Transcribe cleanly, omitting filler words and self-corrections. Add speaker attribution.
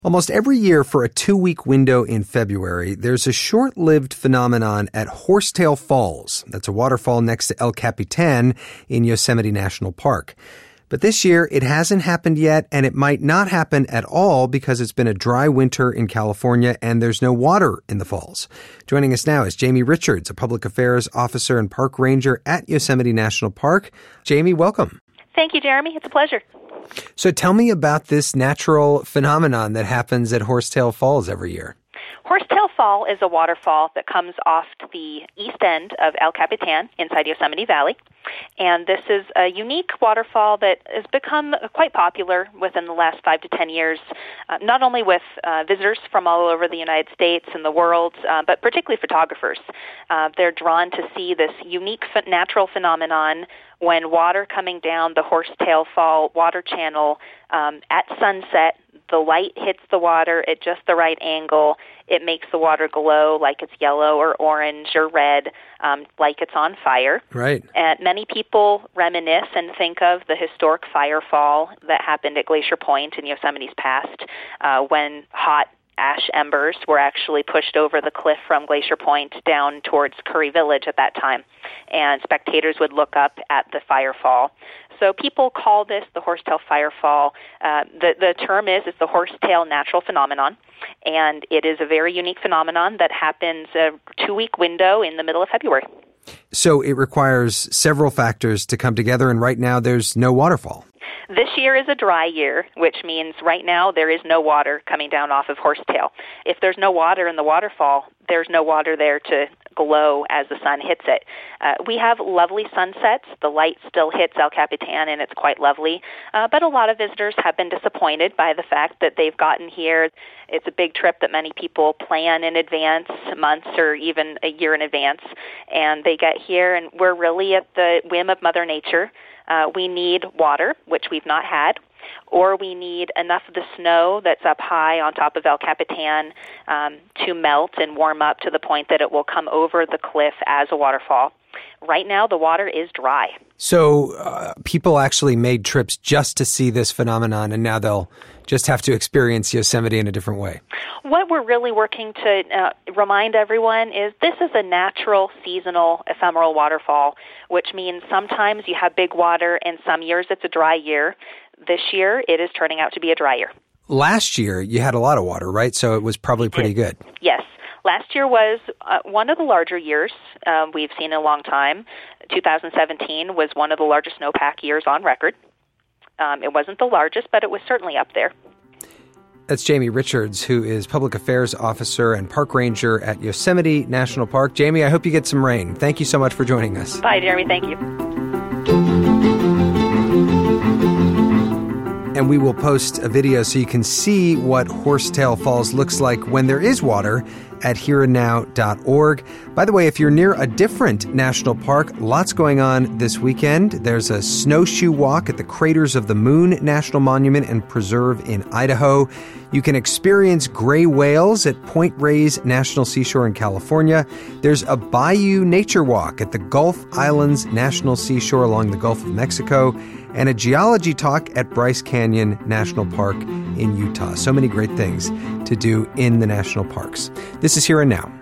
Speaker 1: Almost every year for a 2-week window in February, there's a short-lived phenomenon at Horsetail Falls. That's a waterfall next to El Capitan in Yosemite National Park. But this year, it hasn't happened yet, and it might not happen at all because it's been a dry winter in California and there's no water in the falls. Joining us now is Jamie Richards, a public affairs officer and park ranger at Yosemite National Park. Jamie, welcome.
Speaker 2: Thank you, Jeremy. It's a pleasure.
Speaker 1: So tell me about this natural phenomenon that happens at Horsetail Falls every year.
Speaker 2: Horsetail Fall is a waterfall that comes off the east end of El Capitan inside Yosemite Valley. And this is a unique waterfall that has become quite popular within the last 5 to 10 years, not only with visitors from all over the United States and the world, but particularly photographers. They're drawn to see this unique natural phenomenon when water coming down the Horsetail Fall water channel at sunset. The light hits the water at just the right angle. It makes the water glow like it's yellow or orange or red, like it's on fire.
Speaker 1: Right.
Speaker 2: And many people reminisce and think of the historic fire fall that happened at Glacier Point in Yosemite's past, when hot ash embers were actually pushed over the cliff from Glacier Point down towards Curry Village at that time, and spectators would look up at the fire fall. So people call this the Horsetail Fire Fall. The term is the Horsetail Natural Phenomenon, and it is a very unique phenomenon that happens a 2-week window in the middle of February.
Speaker 1: So it requires several factors to come together, and right now there's no waterfall.
Speaker 2: This year is a dry year, which means right now there is no water coming down off of Horsetail. If there's no water in the waterfall, there's no water there to glow as the sun hits it. We have lovely sunsets. The light still hits El Capitan, and it's quite lovely. But a lot of visitors have been disappointed by the fact that they've gotten here. It's a big trip that many people plan in advance, months or even a year in advance. And they get here, and we're really at the whim of Mother Nature. We need water, which we've not had, or we need enough of the snow that's up high on top of El Capitan to melt and warm up to the point that it will come over the cliff as a waterfall. Right now, the water is dry.
Speaker 1: So people actually made trips just to see this phenomenon, and now they'll just have to experience Yosemite in a different way.
Speaker 2: What we're really working to remind everyone is this is a natural, seasonal, ephemeral waterfall, which means sometimes you have big water, and some years it's a dry year. This year, it is turning out to be a dry year.
Speaker 1: Last year, you had a lot of water, right? So it was probably pretty good.
Speaker 2: Yes. Last year was one of the larger years we've seen in a long time. 2017 was one of the largest snowpack years on record. It wasn't the largest, but it was certainly up there.
Speaker 1: That's Jamie Richards, who is Public Affairs Officer and Park Ranger at Yosemite National Park. Jamie, I hope you get some rain. Thank you so much for joining us.
Speaker 2: Bye, Jeremy. Thank you.
Speaker 1: And we will post a video so you can see what Horsetail Falls looks like when there is water at hereandnow.org. By the way, if you're near a different national park, lots going on this weekend. There's a snowshoe walk at the Craters of the Moon National Monument and Preserve in Idaho. You can experience gray whales at Point Reyes National Seashore in California. There's a Bayou Nature Walk at the Gulf Islands National Seashore along the Gulf of Mexico, and a geology talk at Bryce Canyon National Park in Utah. So many great things to do in the national parks. This is Here and Now.